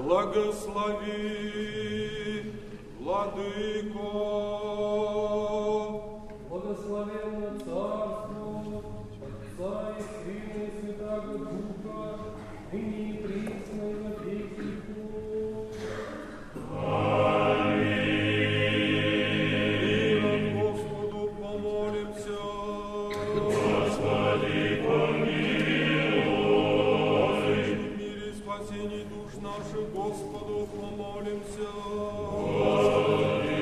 Благослови, Владыко. Благословенно Царство, Отца и Сына и Святаго Духа, ныне и присно и во веки веков. Миром Господу помолимся. Господи, помилуй. В мире спасении душ наших Господу помолимся. Господи,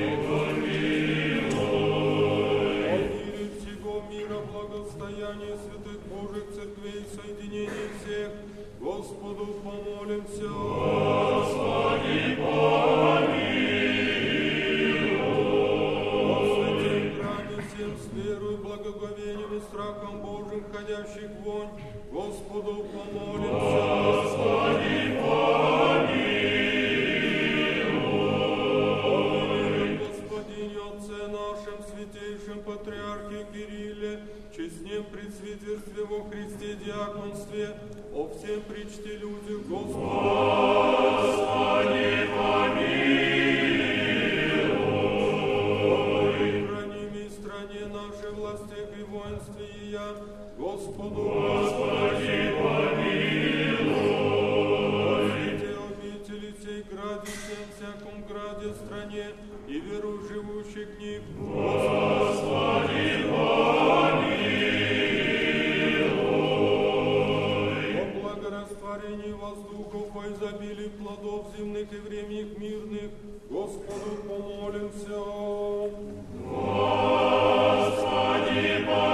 помилуй. О мире всего мира, благостоянии святых Божьих церквей, соединении всех, Господу помолимся. Господи, помилуй. О святем храме всем с верой, благоговением и страхом Божьим, ходящих вонь, Господу помолимся. Господи, помилуй. Господине Отце нашем, святейшем Патриархе Кирилле, честнем пресвитерстве во Христе диаконстве, о всем причте людях, Господи, помилуй. храними стране нашей, властях и воинстве ея, Господу Господи, помилуй. Святей обители сей граде, всем всяком граде, стране и веру живущих в них, Господи, помилуй. о благорастворении воздухов, о изобилии плодов земных и временных мирных, Господу помолимся. Господи,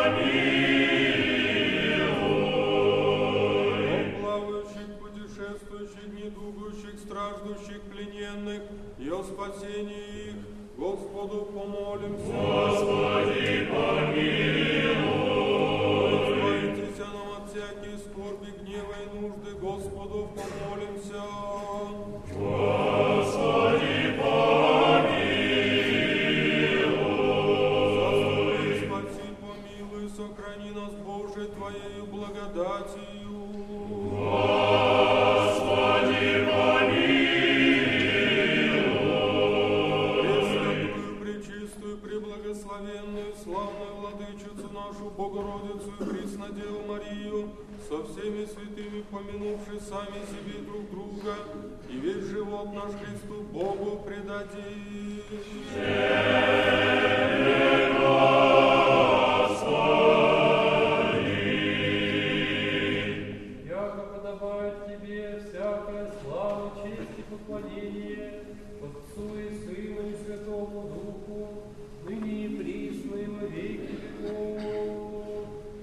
помилуй. О плавающих, путешествующих, недугующих, страждущих, плененных и о спасении их, Господу помолимся. Господи, помилуй. Избавитесь нам от всяких скорби, гнева и нужды, Господу помолимся. Господи, помилуй. Заступи, спаси, помилуй, сохрани нас, Боже, Твоею благодатью. Господи, помилуй. Пресвятую, пречистую, преблагословенную, славную Владычицу нашу, Богородицу и Преснодеву Марию, со всеми святыми помянувши сами себе друг друга, и весь живот наш Христу Богу предадим. Яко подобает Тебе всякая слава, честь и поклонение Отцу и Сыну и Святому Духу, ныне и присно и во веки веков.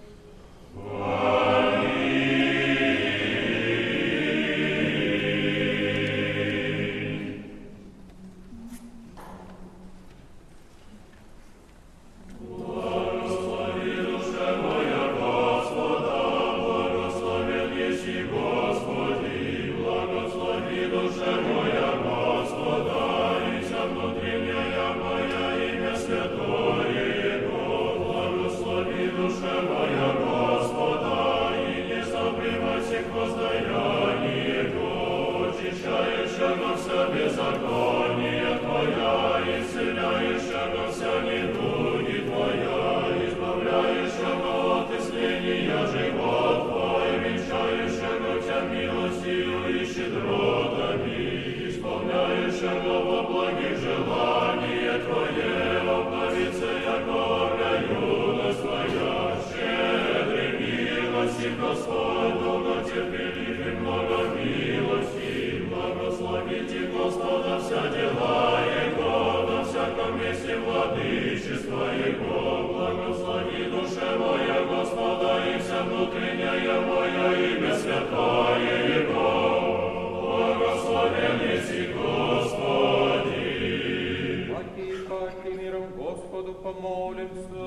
Благослови душа моя Господа, благословен еси Господи, благослови душа моя Господа, и вся внутренняя моя имя святое Его, благослови душа моя Господа, и не забывай всех воздаяние Его, очищающего вся беззаконие Твоя, исцеляющего вся недуги Твоя, избавляющего от исления живот Твой, венчающего Тебя милостью и щедротами, исполняющего во благих желание Твое, обновится яковля юность Твоя, щедрый милости Господь, долготерпелив и много милости, благословите Господа вся дела Его, на всяком месте владычества Его, благослови душа моя Господа, и вся внутренняя моя имя святое Его, благословен еси Господи. Паки и паки миром Господу помолимся.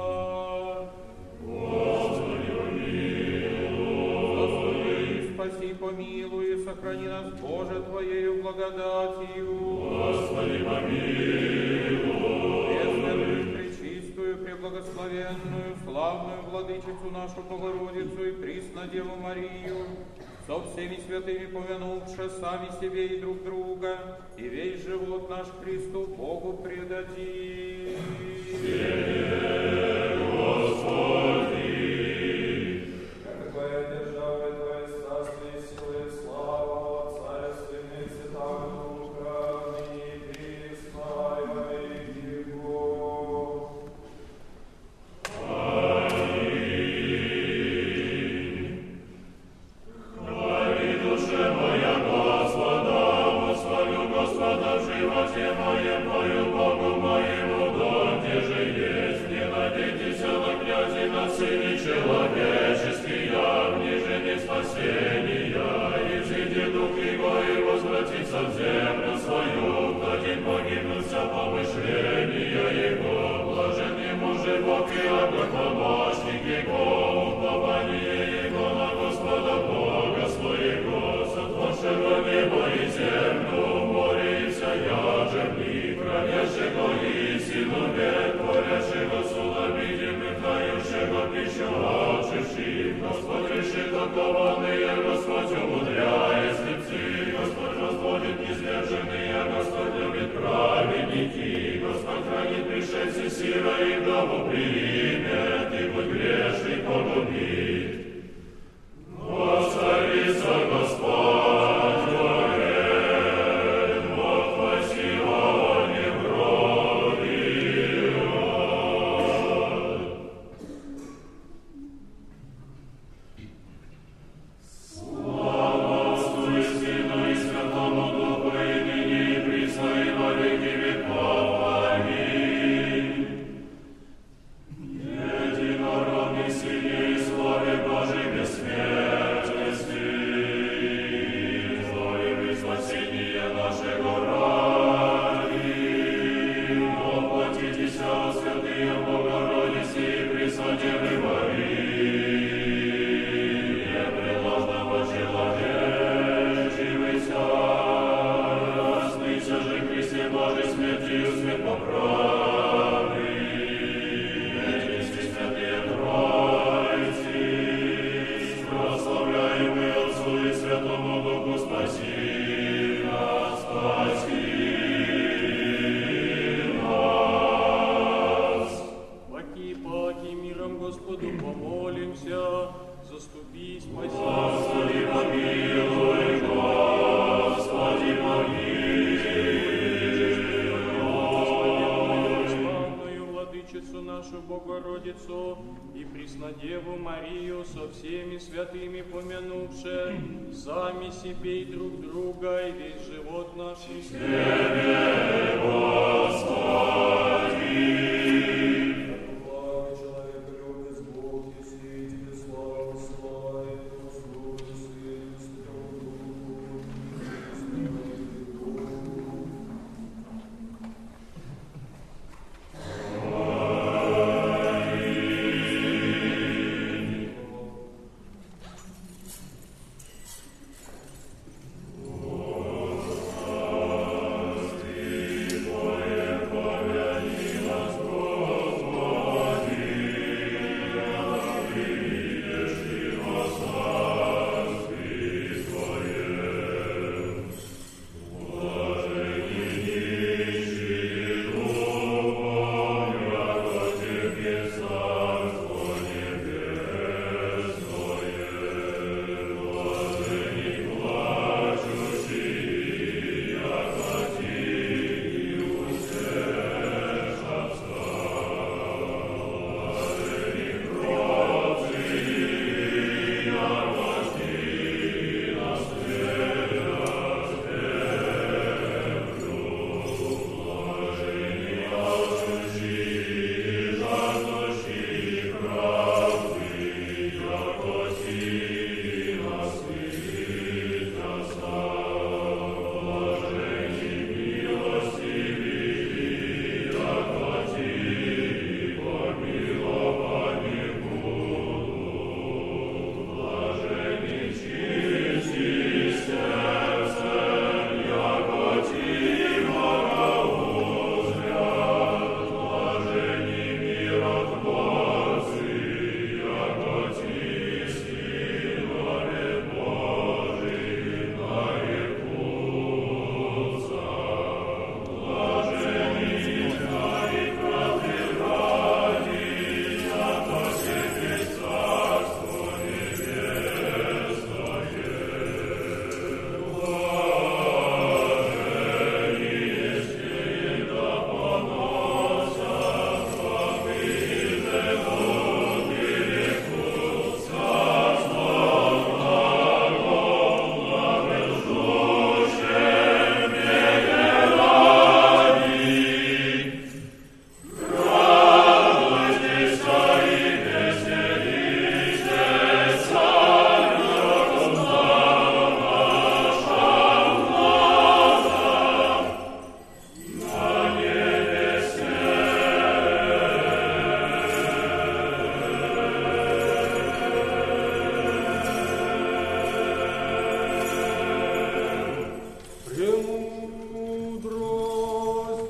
Господи, помилуй. Заступи, спаси, помилуй, и сохрани нас, Боже, Твоею благодатью. Господи, помилуй. Пресвятую, пречистую, преблагословенную, славную Владычицу нашу Богородицу и Преснодеву Марию, со всеми святыми помянувши сами себе и друг друга, и весь живот наш Христу Богу предадим. премудрость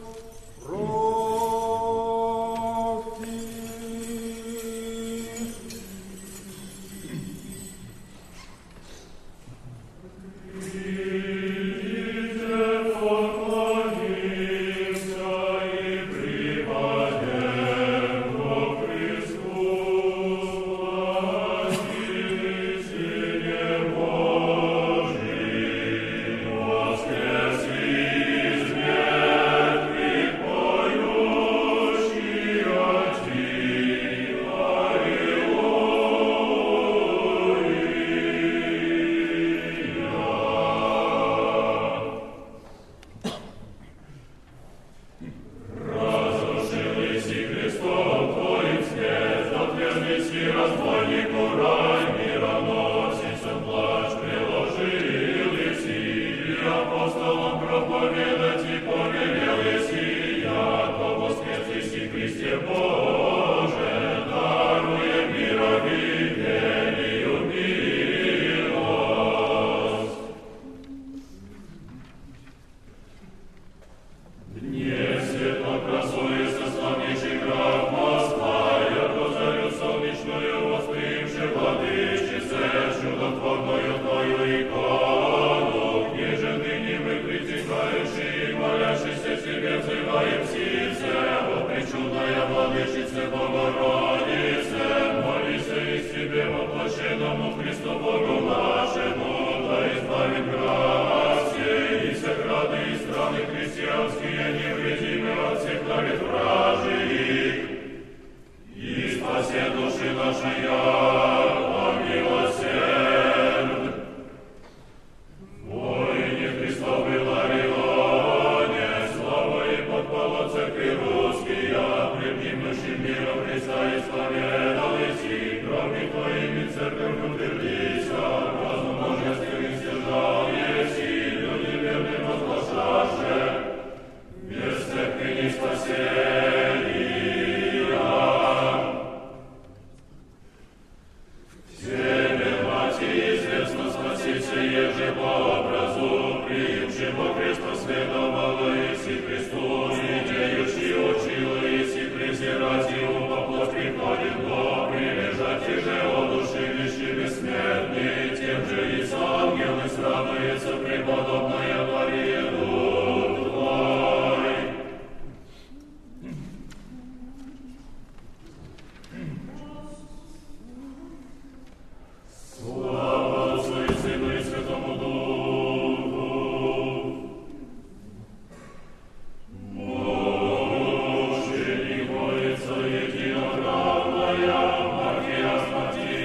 Единоправная, Мария, Спаси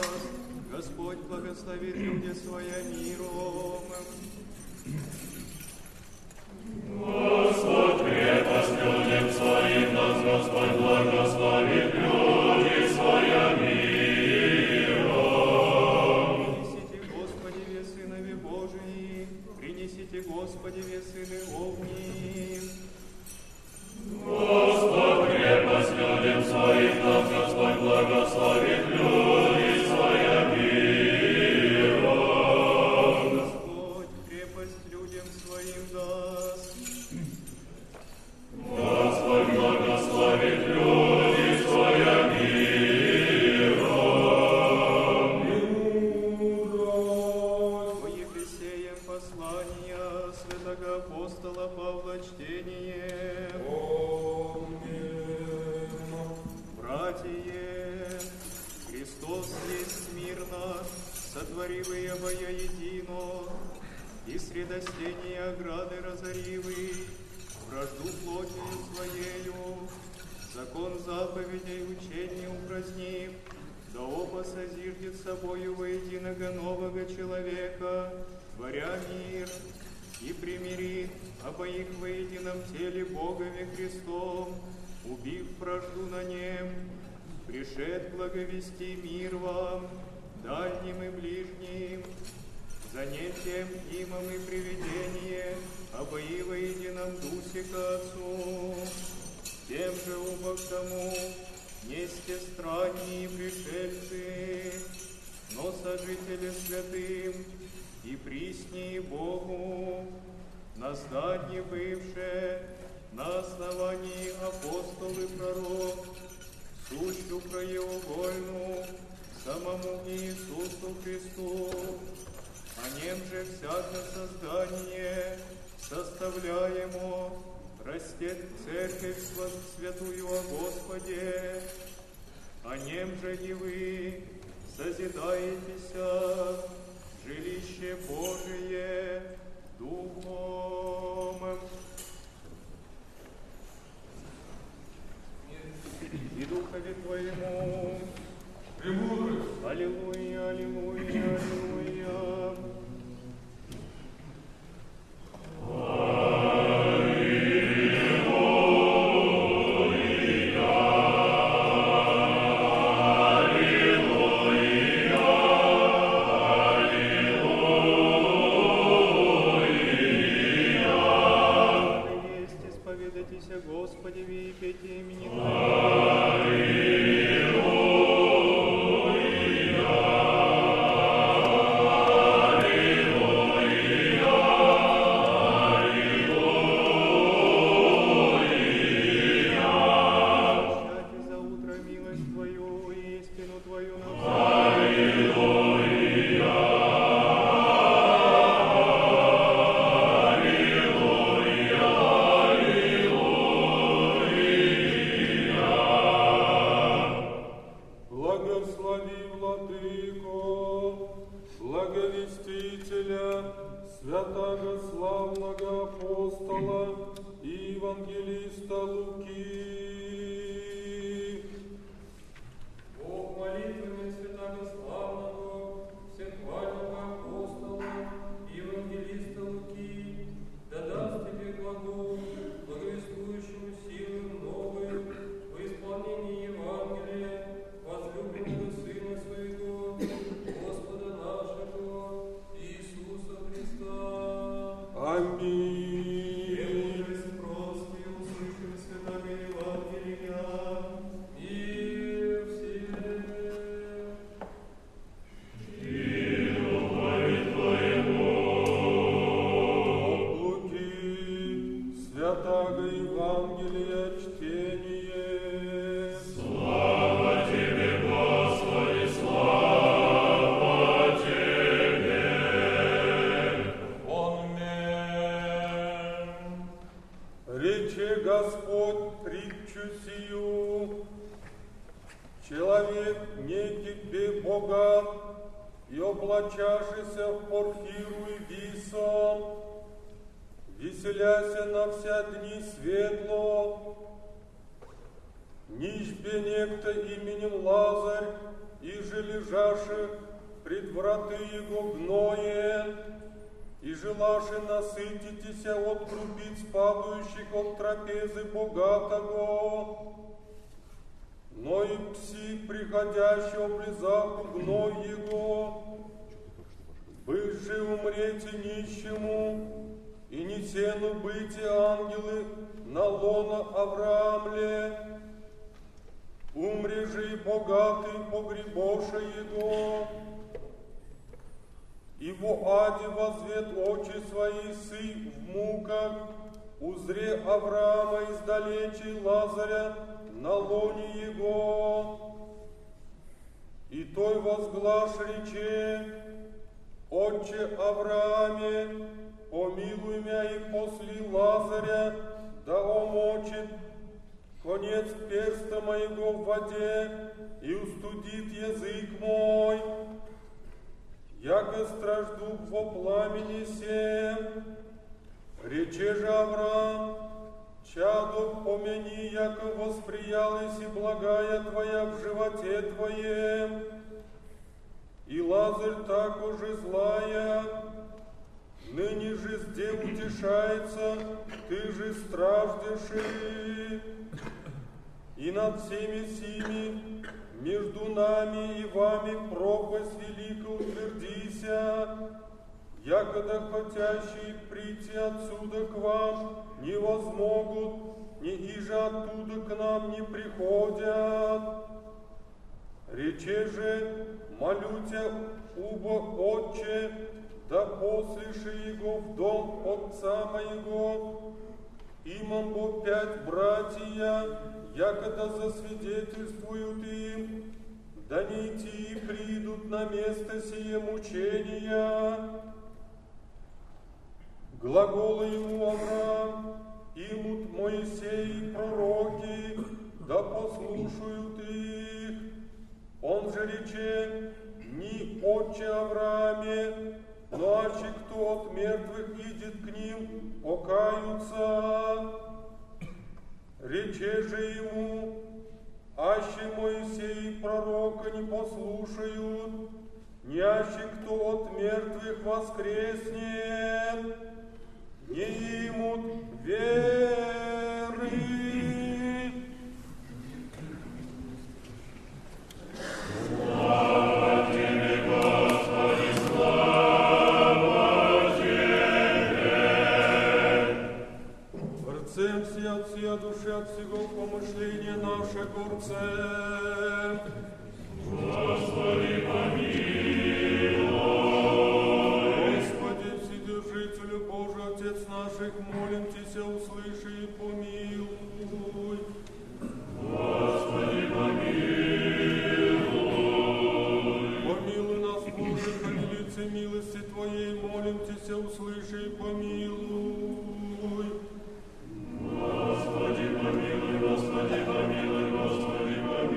нас. Господь благословит люди своя миром. Господь крепость людям своим даст, Господь благословит люди своя миром. Принесите, Господи, ве сынове Божии, принесите, Господи, ве сыны огни. Господь крепость людям своим даст, Господь благословит люди своя миром. Господь крепость людям своим даст. Господь благословит люди своя миром. По Ефесеям послания святого апостола Павла чтение. Братья, Христос есть смирно, сотворивый обоя едино, и средостение ограды разоривый, вражду плотью своею, закон заповедей учения упразднив, да оба созиждет собою воединого нового человека, творя мир, и примирит обоих во едином теле Богове Христом, убив вражду на нем, пришед благовести мир вам, дальним и ближним, занятием имом и приведение, обои во едином дусе к Отцу, тем же оба к тому, несте странние пришельцы, но сожители святым и присние Богу, на здании бывшее, на основании апостол и пророк, сущу краеугольну самому Иисусу Христу, о нем же всякое создание составляемо растет церковь святую о Господе, о нем же и вы созидаетеся, жилище Божие Духом. И Духове Твоему. Премудрость. Аллилуйя, аллилуйя, аллилуйя. Господи, ви пейте имени за утро милость Твою и истину Твою на Благослови, Владыко, благовестителя, святого славного апостола и евангелиста Луки. Бог молитвами святого славного, всехвального апостола и евангелиста Луки, да даст тебе глагол, благовествующему силы новые во исполнении Евангелия, возлюбленного Сына Своего, Господа нашего, Иисуса Христа. Аминь. Премудрость просто и услышим святого Евангелия. Мир всем. Луки, святого Евангелия чтение. Слава Тебе, Господи, слава Тебе. Аминь. Рече Господь притчу сию: человек некипе Бога и облачавшийся в порфиру и висом, веселяся на вся дни светло, нищбе некто именем Лазарь, и же лежаши пред враты Его гное, и желаши насытитеся от трубиц, падающих от трапезы богатого. Но и пси, приходящие, облизав гной Его, быть же умрете нищему, и не сену быти ангелы на лоно Авраамле. Умре же и богатый погребоша Его, и во аде возвет очи свои сы в муках, узре Авраама издалече Лазаря на лоне Его. И той возглаш рече: Отче Аврааме, помилуй меня и после Лазаря, да омочит конец перста моего в воде и устудит язык мой, яко стражду во пламени сем. Рече же Авраам: чадо, помяни, яко восприялась и благая Твоя в животе Твоем, и Лазарь так уже злая. Ныне же зде утешается, ты же страждеши. И над всеми сими, между нами и вами пропасть велика утвердися, якогда хотящие прийти отсюда к вам не возмогут, ни иже оттуда к нам не приходят. Рече же: молю тебя, убо Отче, да послеши Его в дом Отца моего. Имам бо 5 братья, якогда засвидетельствуют им, да не идти придут на место сие мучения. Глаголы ему Авраам: имут Моисей и пророки, да послушают их. Он же рече: ни Отче Аврааме, но аще кто от мертвых идет к ним, покаются. Рече же ему: аще Моисей и пророка не послушают, не аще кто от мертвых воскреснет, не имут веры. От всей души, от всего помышления наше горце. Господи, помилуй. Господи, Вседержителю Божий, Отец наших, молим Тебя, услыши и помилуй. Господи, помилуй. Помилуй нас, Боже, по велице милости Твоей, молим Тебя, услыши и помилуй. Господи, помилуй, Господи, помилуй, Господи,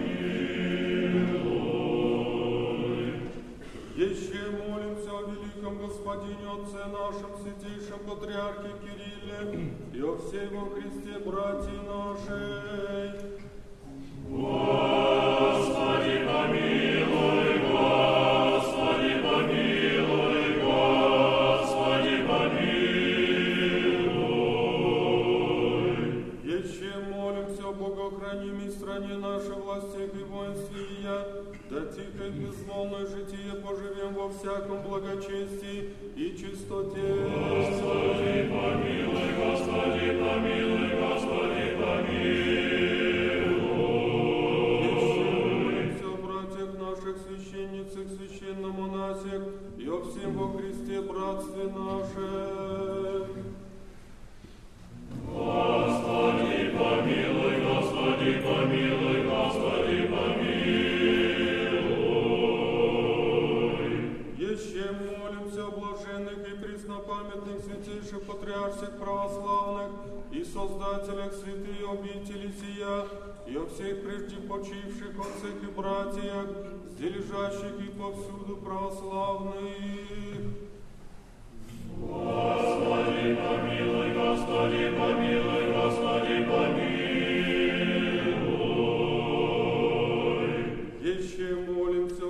помилуй. Еще молимся о великом Господине, Отце нашем, святейшем Патриархе Кирилле и о всей во Христе братья нашей. Господи, помилуй, Господи, помилуй, Господи, помилуй. Молимся о богохранимой стране нашей, властях и воинстве ее, да тихо и безмолвное житие поживем во всяком благочестии и чистоте. Господи, помилуй, Господи, помилуй, Господи, помилуй. Еще молимся о братьях наших, священницах, священномонасях и о всем во Христе братстве наше. Господи, помилуй, Господи, помилуй, Господи, помилуй. Еще молимся о блаженных и преснопамятных святейших патриарших православных и создателях святые обители сия, и о всех прежде почивших отцах и братьях, где лежащих и повсюду православных. Господи, помилуй, Господи, помилуй, Господи, помилуй. Еще молимся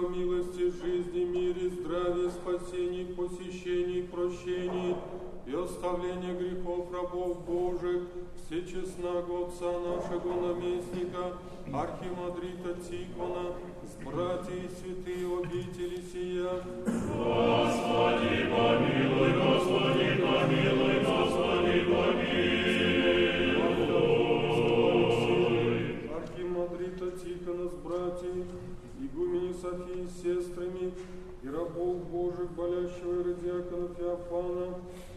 жизни, мире, здравии, спасении, посещении, прощении и оставления грехов рабов Божих, всечестного Отца нашего наместника, архимандрита Тихона, с братьями святые обители сия. Господи, помилуй, Господи, помилуй, Господи, помилуй. Архимандрита Тихона с братьями, игумени Софии с сестрами и рабов Божих, болящего иродиакона Феофана,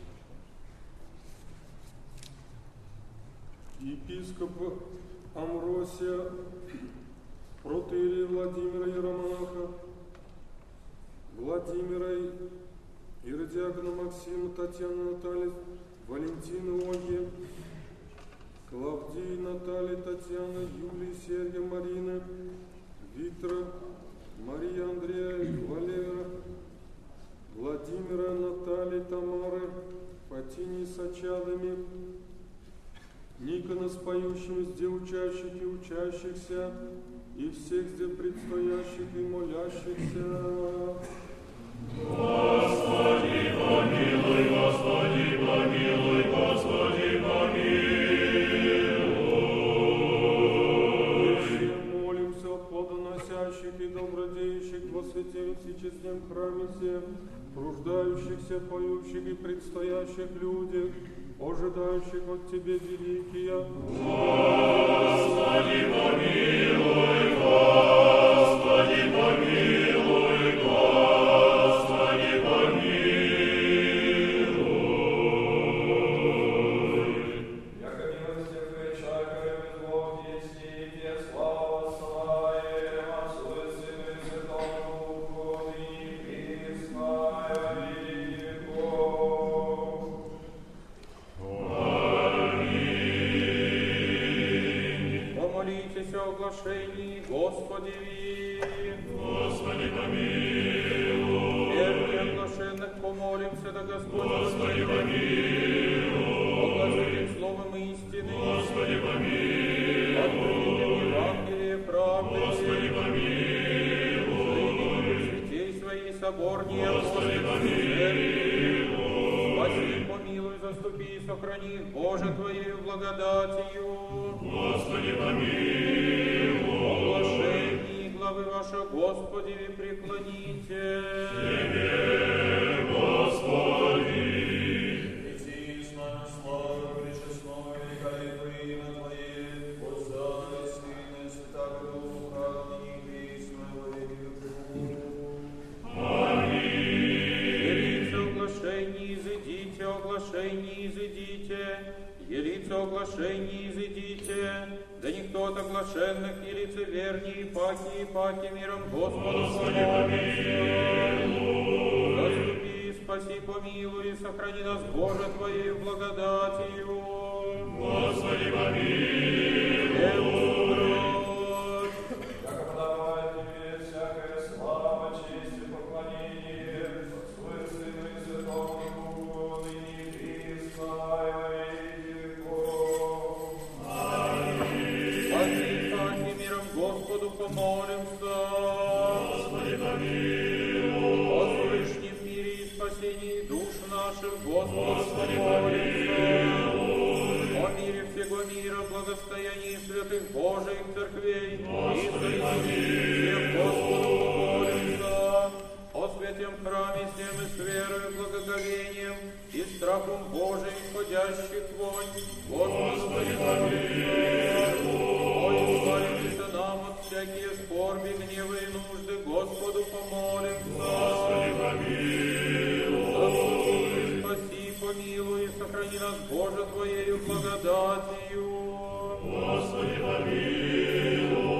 епископа Амвросия, протоиерея Владимира Иеромонаха, Владимира иродиакона Максима, Татьяна Наталья, Валентина Ольги, Клавдии Натальи, Татьяна, Юлии, Сергия, Марина, Виктора, Мария, Андрея, Валера, Владимира, Натальи, Тамары, Фатинии с очадами, Никона с поющими, где учащих и учащихся, и всех где предстоящих и молящихся. Господи, помилуй, Господи, помилуй, Господи, помилуй. Молимся о плодоносящих и добродеющих во святем всечестном храме всем, труждающихся, поющих и предстоящих людях, ожидающих от Тебе великие. Господи, помилуй, Господи, помилуй, Господи, помилуй. Яко милостив и чакаем из Бог есть, Тебе слава славим, Отцу и Сыну и Святому Духу, ныне и присно, и во веки веков. Помолитесь о оглашении Господеви. Господи, помилуй. Первых оглашенных помолимся, да Господь Господи, помилуй. огласитель словом истины. Господи, помилуй. Открытие Евангелия правды. Господи, помилуй. Святей своей соборнее. Господи, помилуй. Спаси, помилуй, заступи и сохрани, Боже, Твоею благодатью. Господи, помилуй. Оглашение главы вашей Господи, преклоните. Тебе, Господи. Иди с нами славу, пречестного, великолепное имя Твое, Отца и Сына и Святого Духа, ныне и присно, и во веки веков. Елице оглашение, изыдите, елице оглашение, изыдите, да никто от оглашенных и лицеверней, паки миром Господу помолимся. Заступи, спаси, помилуй, сохрани нас, Боже, Твоею благодатью. Господи, помилуй. Яко подобает Тебе всякая слава, честь и поклонение, Отцу и Сыну и Святому Духу, ныне и присно, и во веки веков. Спаси, паки миром Господу помолимся. Господи, помилуй. О Всевышнем мире и спасении душ наших, Господу Господи, помолимся. О мире всего мира, благостоянии святых Божиих церквей, и всех Господу помолимся. О святем храме всем и с верою, благоговением и страхом Божиим ходящих вонь, Господи, помолимся. О, избавимся нам от всякие скорби, гневы и нужды, Господу помолимся. Господи, помилуй. Заступи, спаси, помилуй, и сохрани нас, Боже, Твоею благодатью. Господи, помилуй.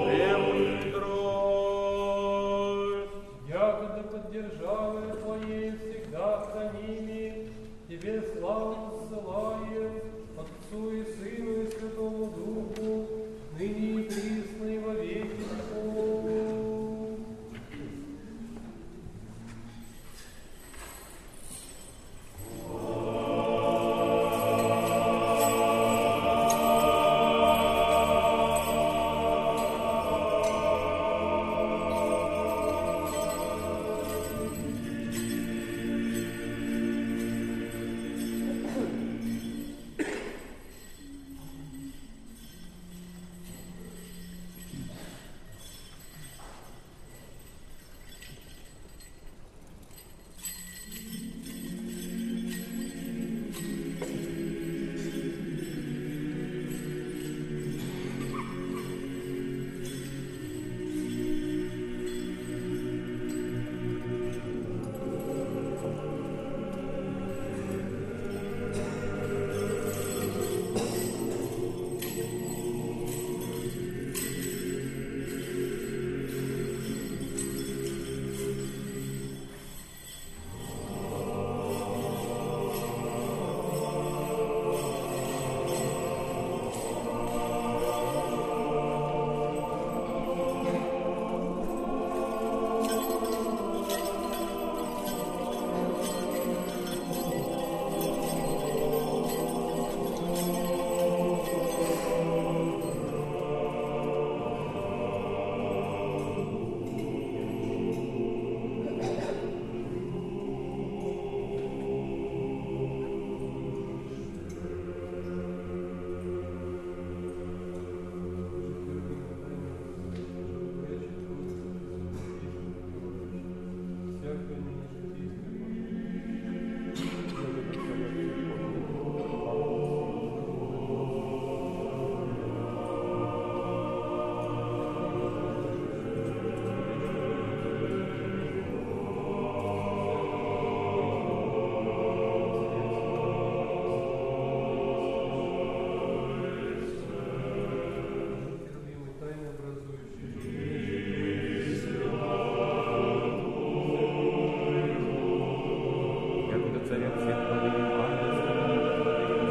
Премудрость. Якогда поддержавы Твоей всегда храними, Тебе славу ссылаем, Отцу и Сыну и Святому Духу, ныне и присно и во веки веков. царя всех владык, ангел,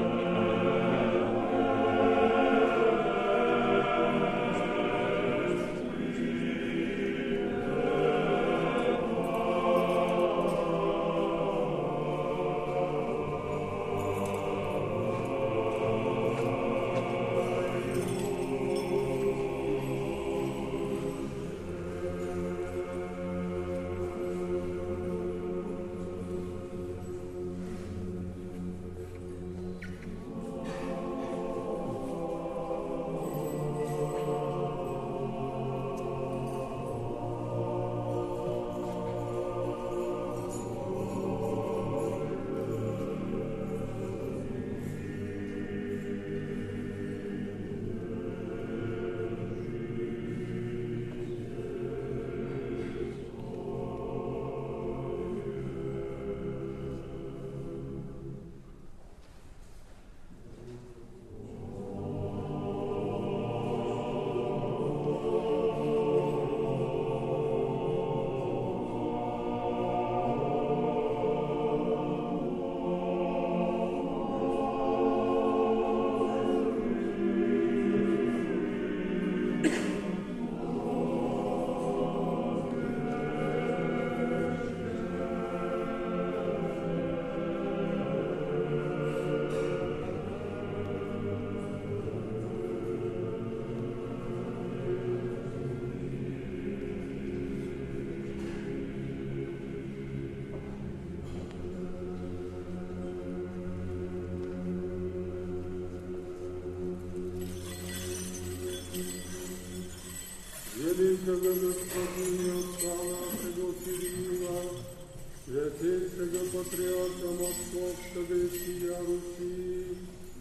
Великого Господина Отца нашего Кирилла, святейшего патриарха Московского и сия Руси,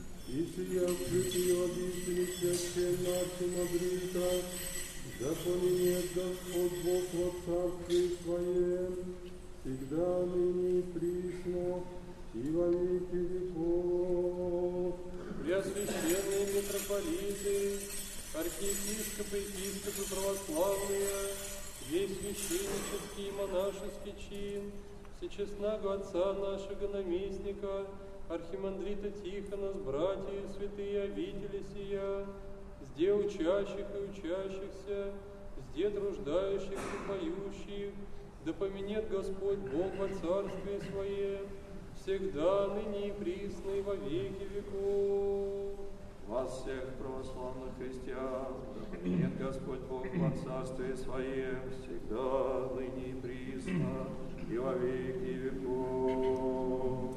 и сия святые обители священного архимандрита, да поменет Господь Бог во Царстве Своем, всегда ныне и присно, и во веки веков. Преосвященные митрополиты, архиепископы, епископы православные, весь священнический и монашеский чин, всечестного отца нашего наместника, архимандрита Тихона, с братьями святые обители сия, сде учащих и учащихся, сде труждающих и поющих, да поменет Господь Бог во Царстве Своем, всегда, ныне и присно, и во веки веков. Вас всех православных христиан, да поменет Господь Бог во Царстве Своем, всегда, ныне и присно, и во веки веков.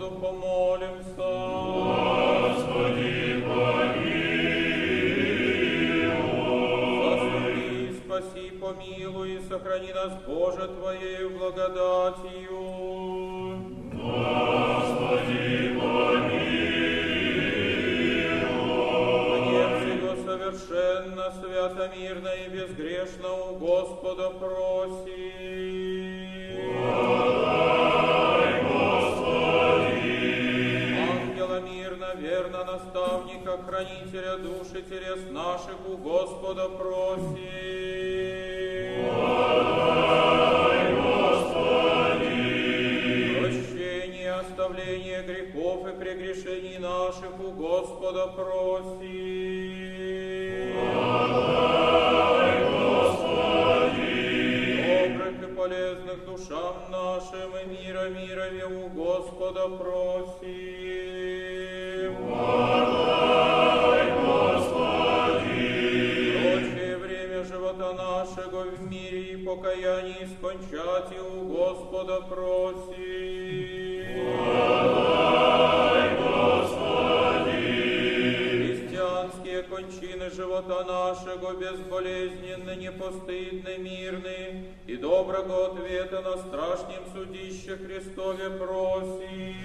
Господи, помилуй. помилуй и сохрани нас, Боже, Твоею благодатью. Господи, помилуй. Мне всего совершенно, свято, мирно и безгрешно у Господа просим. Подай, Господи. Ангела мирно, верно, наставника, хранителя душ и телес наших у Господа просим. Подай, Господи. Прощение, оставление грехов и прегрешений наших у Господа просим. Подай, Господи. Добрых и полезных душам нашим и мира мирове у Господа просим. Подай, Господи. Прочее время живота нашего в мире и покаянии скончать и у Господа просим. Подай, Господи. Христианские кончины живота нашего безболезненны, непостыдны, мирны, и доброго ответа на страшнем судище Христове просим.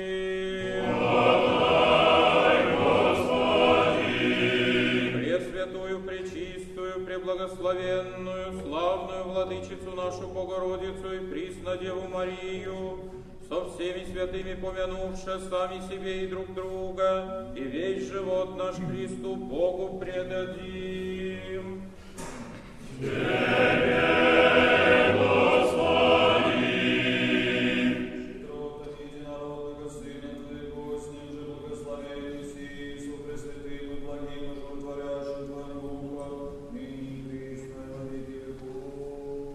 Подай, Господи. Пресвятую, пречистую, преблагословенную, славную Владычицу нашу Богородицу и Приснодеву Марию, со всеми святыми помянувши сами себе и друг друга, и весь живот наш Христу Богу предадим. Тебе, Господи. Щедрота единородного Сына Твоего, с Ним же благословен Иисус, со пресвятым и благим, и животворящим Твоим Духом, ныне и присно, и во веки веков.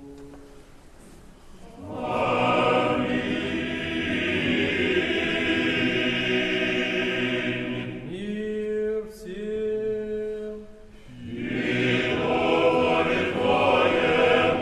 Мир всем. И Духове Твоему.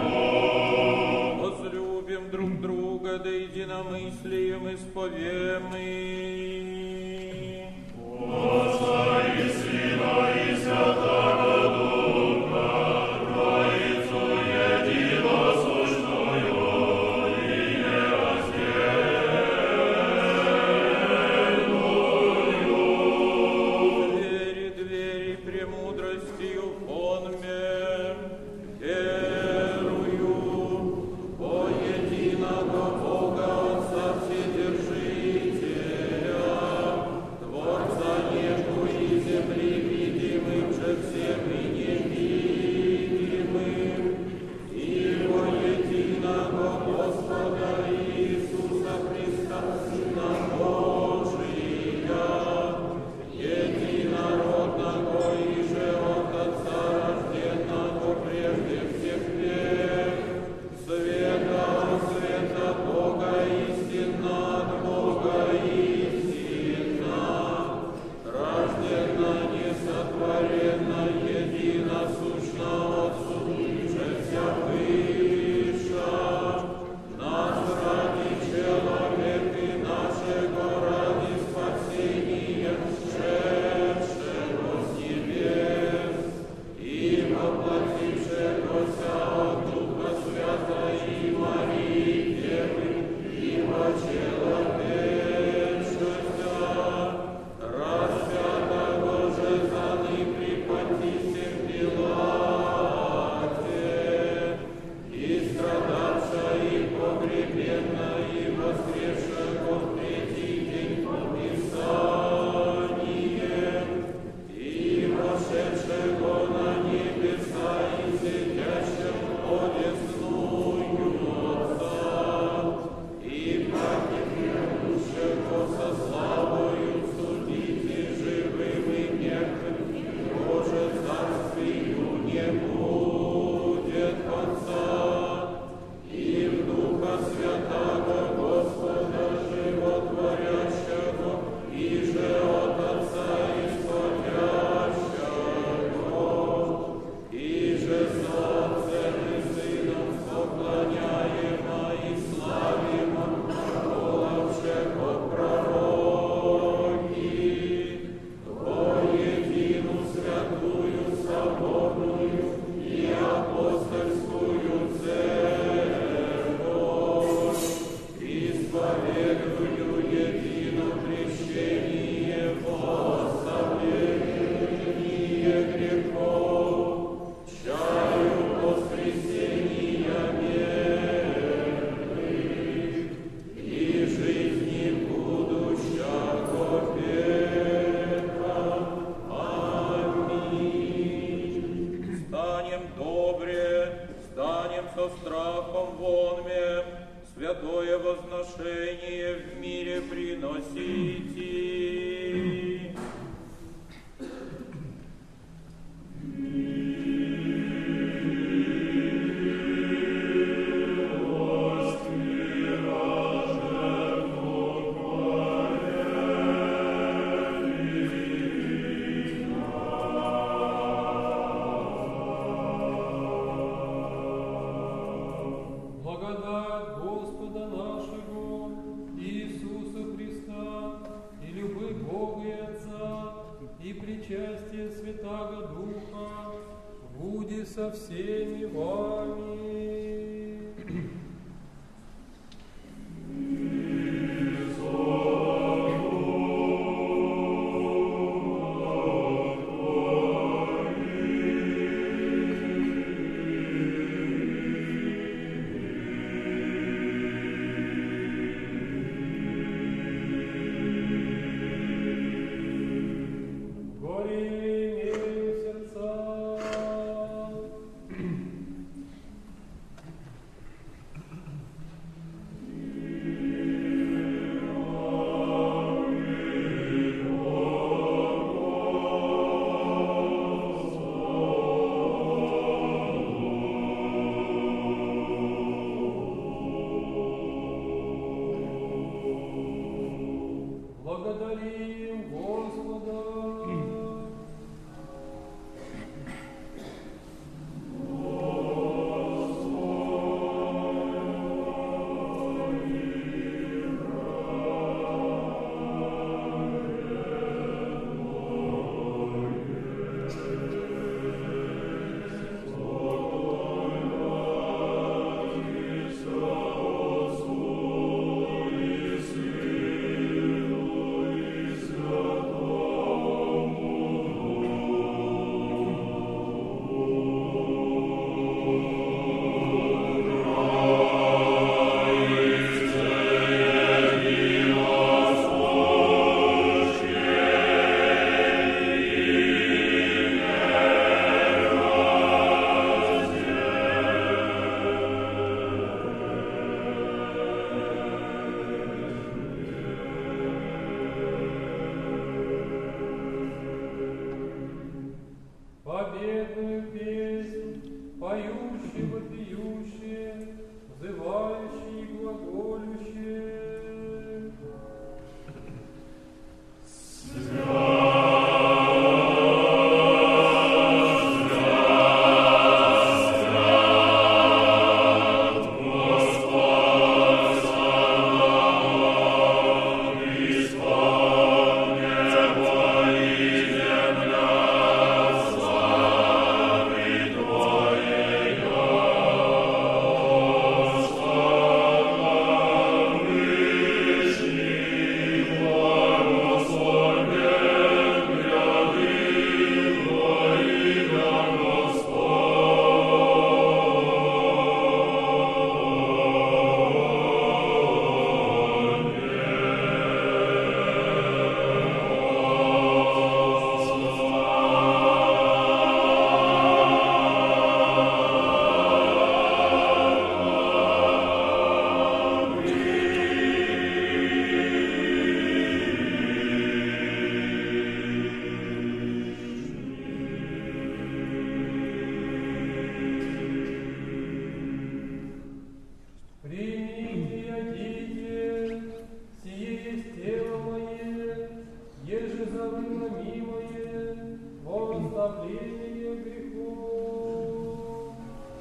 приношение в мире приносите. Благодать Господа нашего Иисуса Христа и любовь Бога и Отца и причастие Святаго Духа будет со всеми вами. Горе сердца. Благодарим Господа. Победную песнь, поющие, вопиющие, взывающие и глаголющие. Примите и одите, сие есть тело мое, еже за милое, во оставление грехов.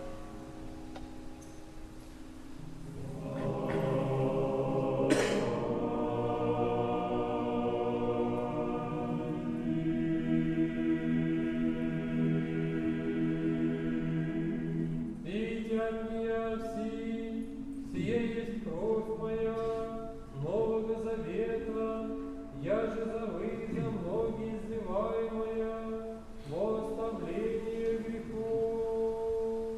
Пейте от меня все, сие есть кровь моя, Нового Завета, я же за вы, за многие изливаемая, во оставление грехов.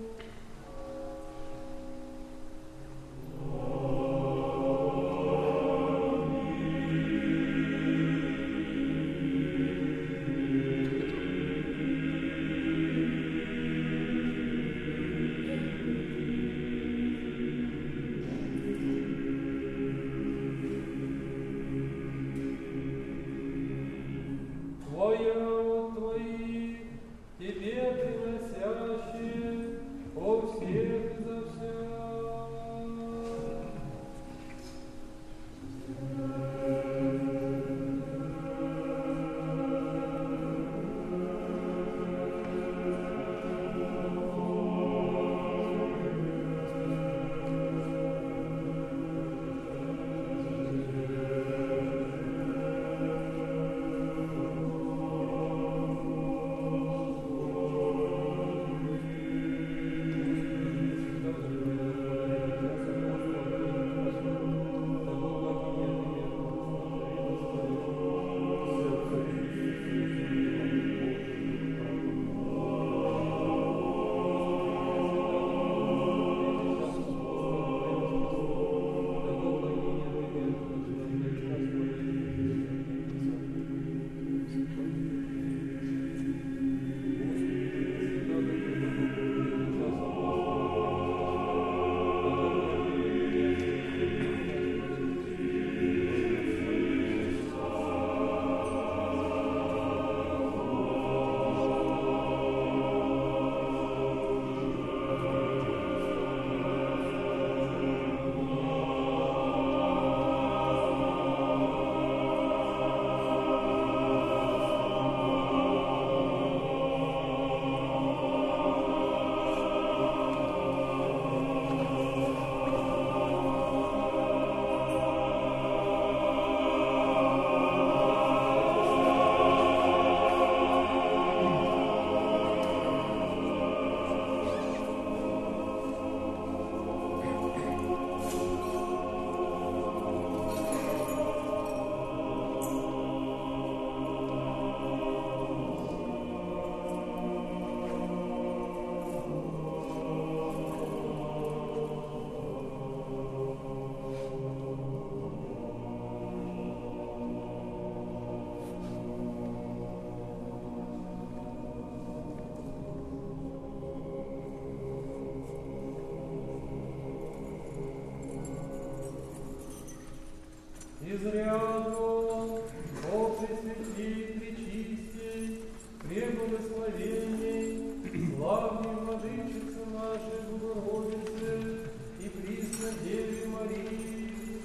изрядно, о пресвятей, пречистей, преблагословенней, славной владычице нашей Богородице и Преснодеве Марии.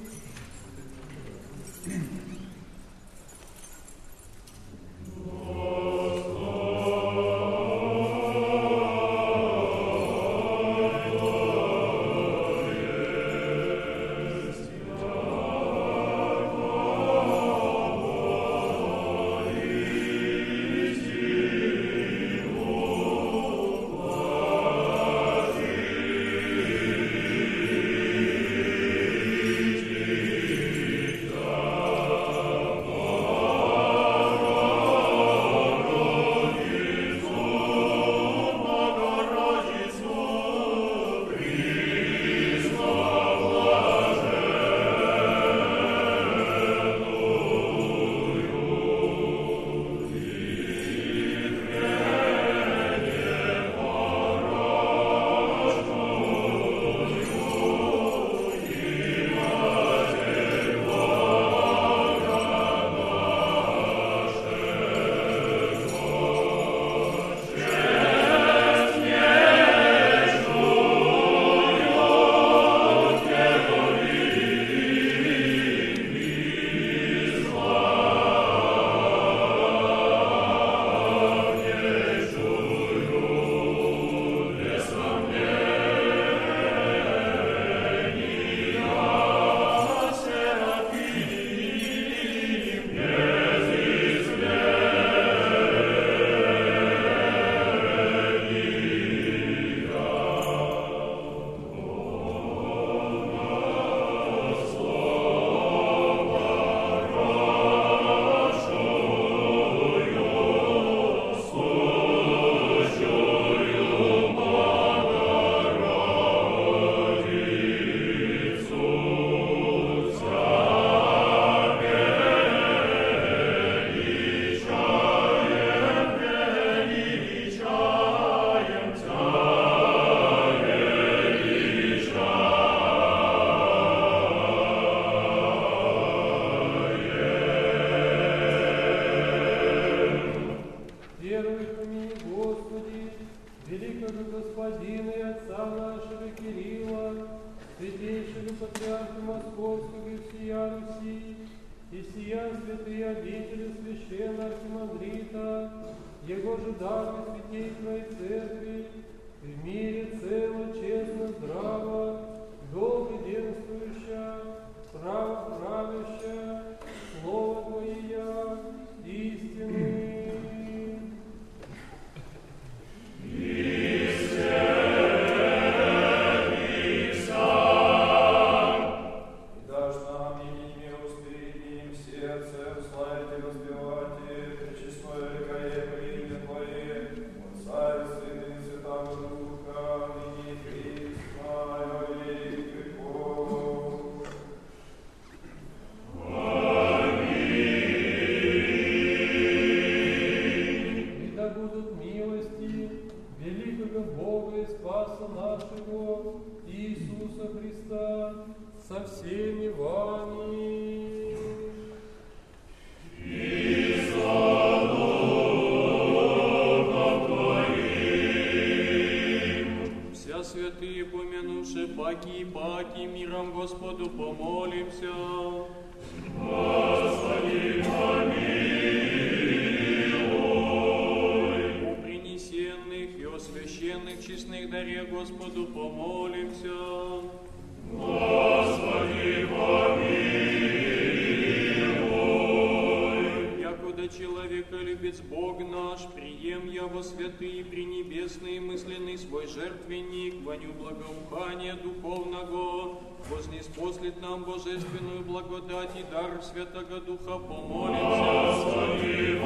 Святого Духа помолимся. Господи,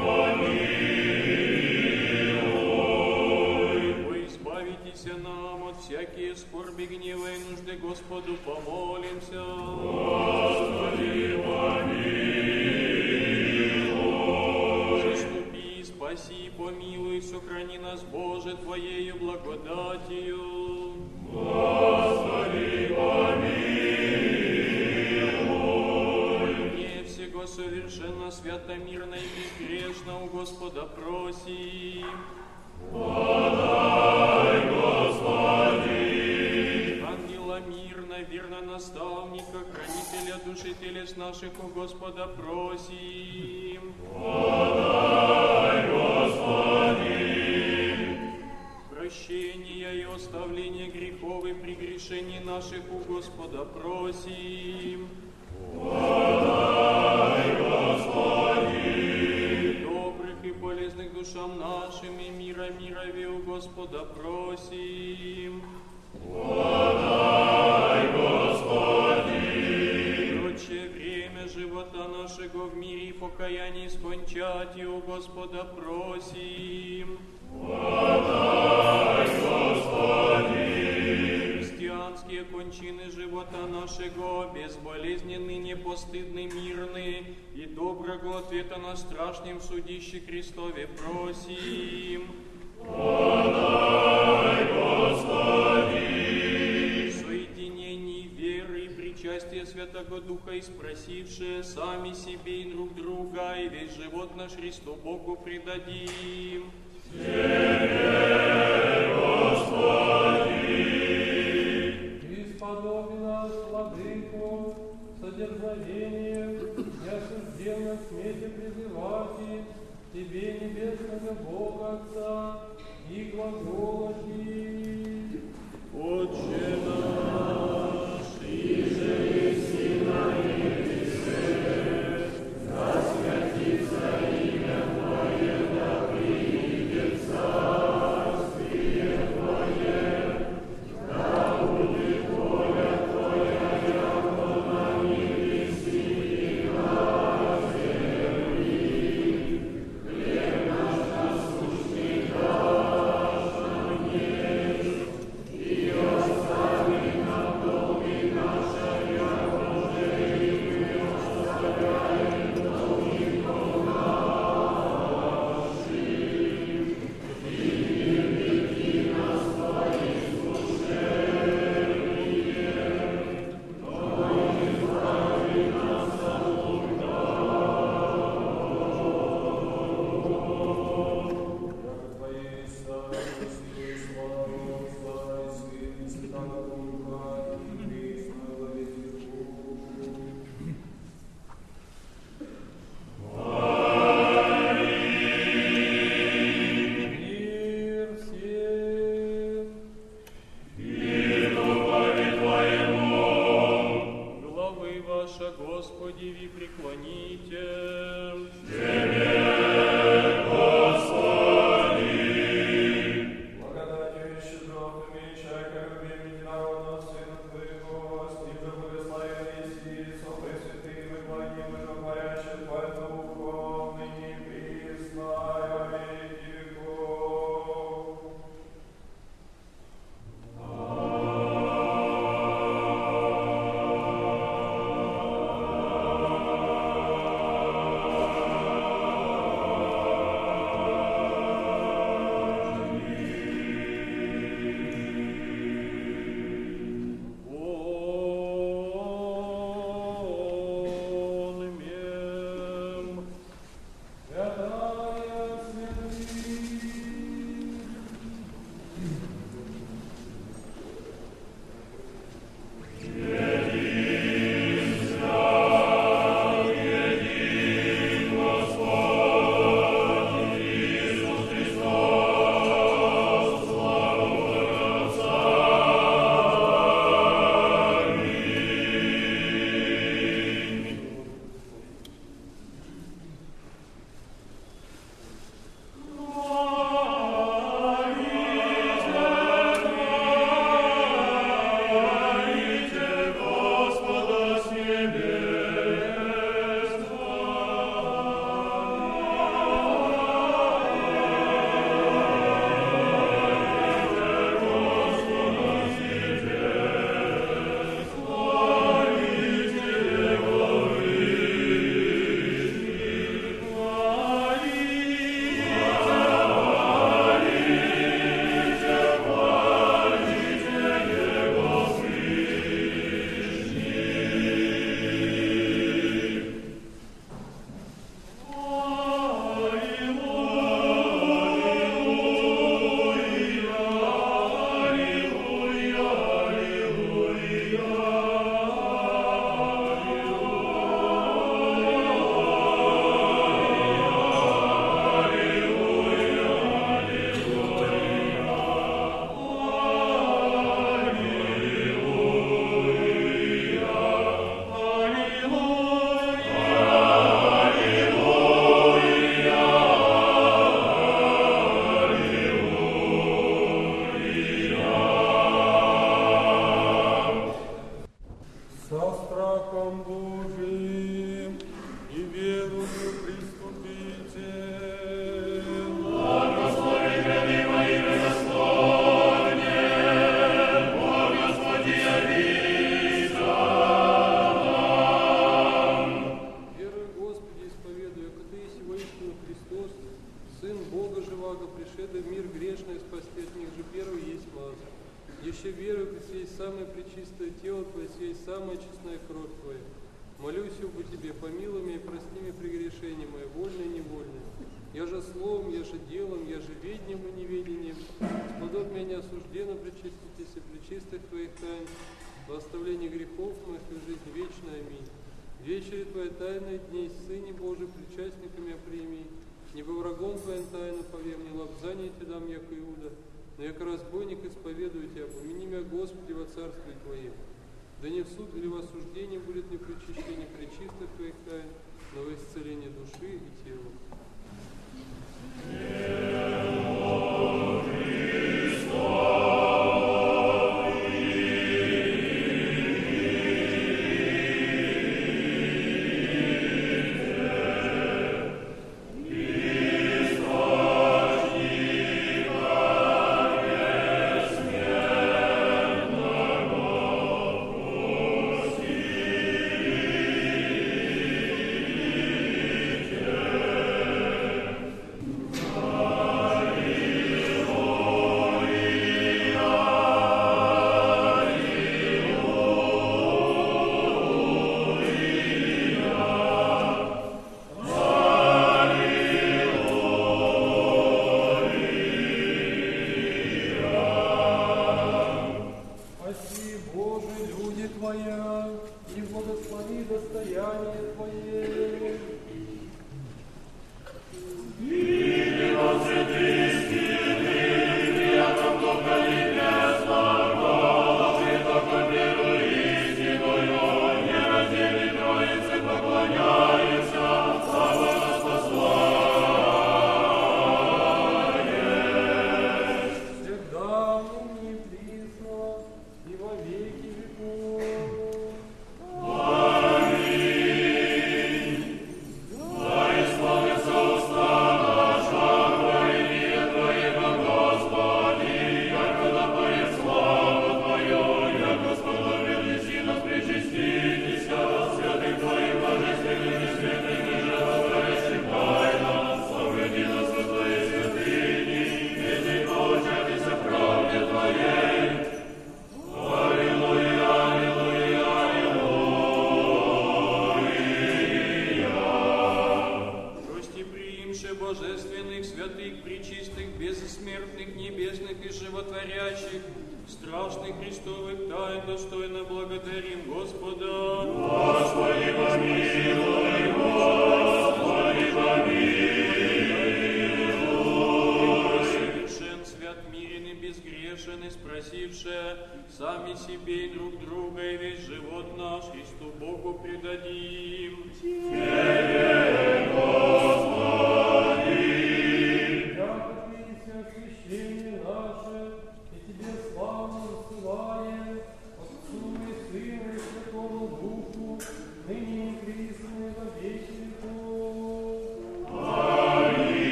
помилуй. Во избавитесь нам от всякие скорби, гнева и нужды, Господу помолимся. Господи, помилуй. Заступи, спаси, помилуй, сохрани нас, Боже, Твоею благодатью. Господи, помилуй. совершенно свято, мирно и безгрешно у Господа просим. Подай, Господи! Ангела мирно, верно наставника, хранителя души телес наших у Господа просим. Подай, Господи! Прощения и оставления грехов и прегрешений наших у Господа просим. Подай, Господи! Добрых и полезных душам нашим и мира у Господа просим. Подай, Господи! Прочее время живота нашего в мире и покаянии скончать и у Господа просим. Подай, Господи! Христианские кончины живота нашего, безболезненный, непостыдный, мирный и доброго ответа на страшном судище Христове просим. Подай, Господи! Соединение веры и причастие Святого Духа испросившие сами себе и друг друга, и весь живот наш Христу Богу предадим. Тебе, Господи! Исподоби нас, Владыку, содержанием неосужденно в смете призывати Тебе, небесного Бога Отца, и глаголати. Отче наш, иже еси на небесе, да святится имя Твое, да придет царствие Твое, да будет воля Твоя, яко на небеси и на земли. Хлеб наш насущный дашь нам пришедший в мир грешный, спасти от них же первый есть маз. Еще верую, что есть самое пречистое тело Твое, есть самая честная кровь Твоя. Молюсь об Тебе, помилуй меня и прости мне прегрешения мои, вольные и невольные. Я же словом, я же делом, я же ведением и неведением. Сподоб меня осужденно причаститесь и причистых Твоих тайн, во оставлении грехов моих и жизнь вечная. Аминь. Вечери Твоей тайной дней, Сыне Божий, причастниками оприми. Не по врагом Твоим тайну повем, не лапзание Тебе дам, яко Иуда. Но яко разбойник исповедую Тебя, помяни меня, Господи, во царстве Твоем. Да не в суд или в осуждение будет не причащение пречистых Твоих тайн, но во исцеление души и тела.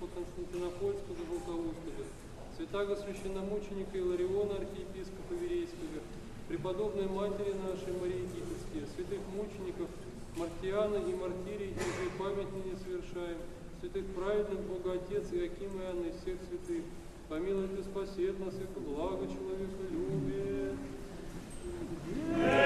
епископа Константинопольского Златоустого, святаго священномученика Илариона, архиепископа Верейского, преподобной матери нашей Марии Египетские, святых мучеников Мартиана и Мартирий, и память не совершаем, святых праведных Богоотец Иоаким и Анны, всех святых, помилуй Ты, спаси от нас, и благо человеколюбие.